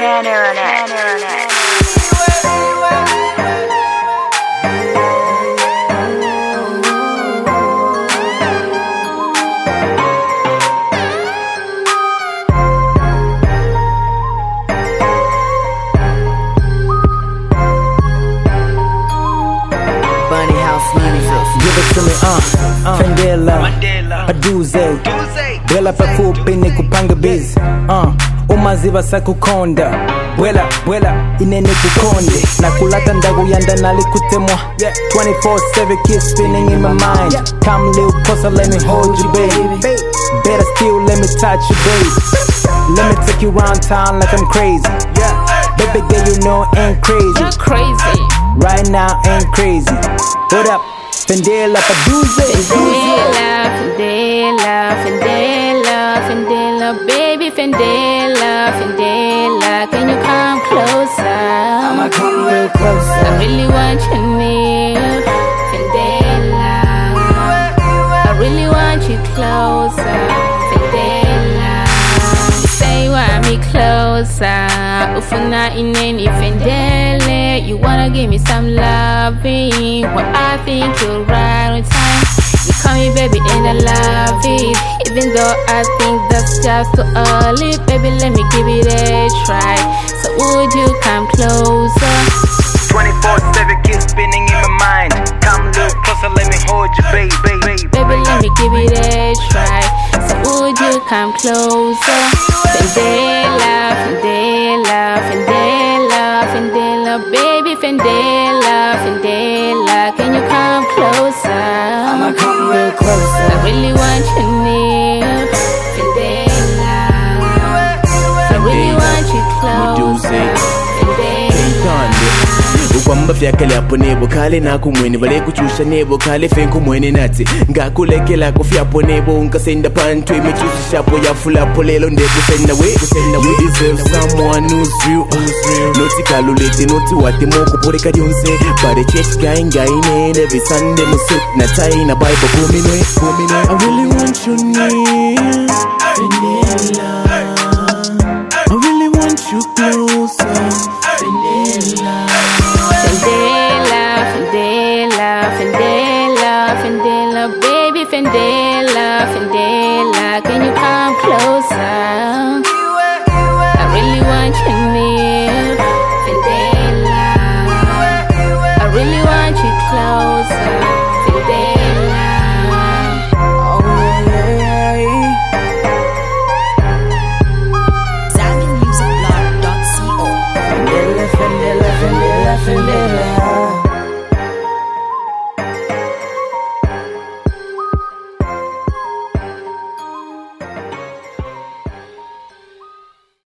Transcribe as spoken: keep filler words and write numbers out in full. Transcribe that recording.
Give it to me, uh, uh. Fendela, Aduze Bwela pafupi ni kupanga busy uh. Umaziba sakukonda Bwela, bwela, inene kukonde Nakulata ndagu yanda nali kutemwa twenty-four seven kids spinning in my mind. Come little closer, let me hold you, baby. Better still, let me touch you, baby. Let me take you around town like I'm crazy. Baby girl, you know ain't crazy. You're crazy. Right now ain't crazy. What up? Fendela, Aduze. Fendela, Fendela, Fendela, Fendela, baby Fendela, Fendela, can you come closer? I'ma come real closer. I really want you near, Fendela. I really want you closer, Fendela. You say you want me closer, ufuna ineni Fendele. You wanna give me some loving, well I think you're right on time. You call me baby and I love it, even though I think that's just too early. Baby, let me give it a try. So would you come closer? twenty-four seven kids spinning in my mind. Come look closer, let me hold you, baby, baby. Baby, let me give it a try. So would you come closer? Fendela, Fendela, Fendela, Fendela, baby Fendela, Fendela, can you come closer? I'ma come real closer. I really want you near, Fendela. I really want you closer, Fendela. Ukwamba fyakale hapo nebo kale naku mweni Bale kuchusha nebo kale fenku mweni nati Ngakulekela kufyapo nebo unkasenda pantu Imechusi shapo ya fulapo lelo ndeko senda we You deserve someone who's real Noti kalulete noti wate moko pore kadionse Bade church guy guy nene Every Sunday musut na tai na bible kuminwe I really want you near Fendela I really want you closer Fendela Fendela, Fendela, Fendela, Fendela, baby Fendela, Fendela, can you come closer? I really want you near, Fendela. I really want you closer, Fendela. Oh yeah, Zambian Music Blog dot co. Fendela, Fendela, Fendela, Fendela.